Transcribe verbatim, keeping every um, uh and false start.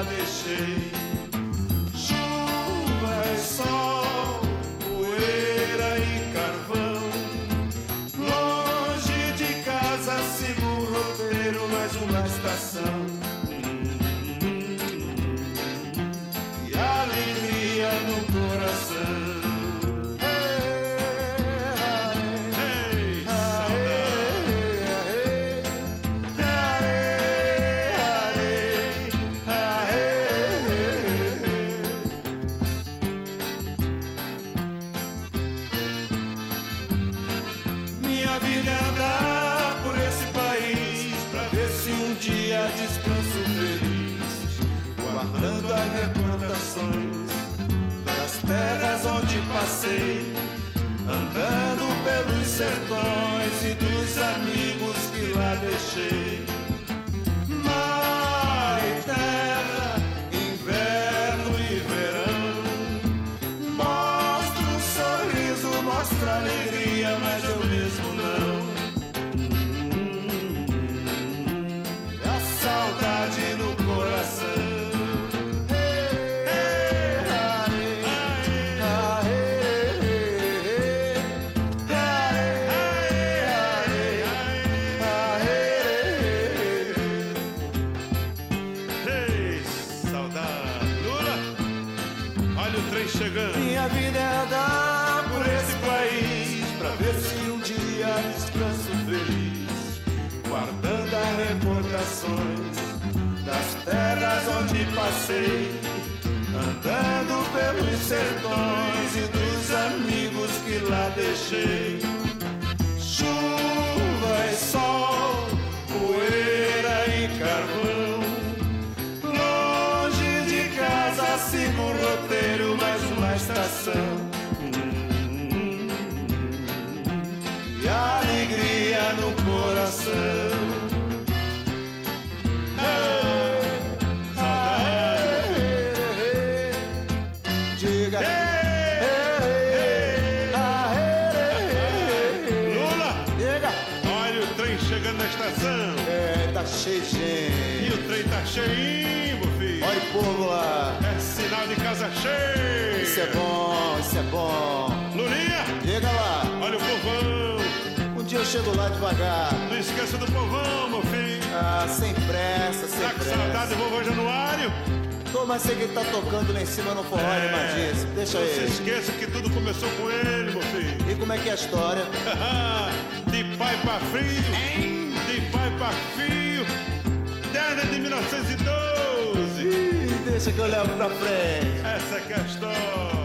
lá deixei. Chuva e sol, poeira e carvão. Longe de casa sigo um roteiro, mais uma estação. E alegria no coração. Minha vida é andar por esse país, pra ver se um dia descanso feliz, guardando as recordações das terras onde passei, andando pelos sertões e dos amigos que lá deixei. Mar e terra, inverno e verão, mostra um sorriso, mostra alegria, mas eu mesmo não. A saudade no coração. Chegando. Minha vida é andar por esse país, pra ver se um dia descanso feliz, guardando as recordações das terras onde passei, andando pelos sertões e dos amigos que lá deixei. Chuva e sol, poeira e carvão, sigo um roteiro, mais uma estação. E alegria no coração. Diga. Lula, diga. olha o trem chegando na estação. É, tá cheio de gente. E o trem tá cheinho, meu filho. Olha o povo lá. É sinal de casa cheia. Isso é bom, isso é bom. Lulinha, chega lá. Olha o povão. Um dia eu chego lá devagar. Não esqueça do povão, meu filho. Ah, sem pressa, sem tá pressa. Tá com saudade do vovô Januário? Tô, mas sei que ele tá tocando lá em cima no forró, é, Animadíssimo. Deixa não ele. Não se esqueça que tudo começou com ele, meu filho. E como é que é a história? De pai pra filho, hein? De pai pra filho, desde de mil novecentos e doze. Ih, deixa que eu levo pra frente. Essa que é a história.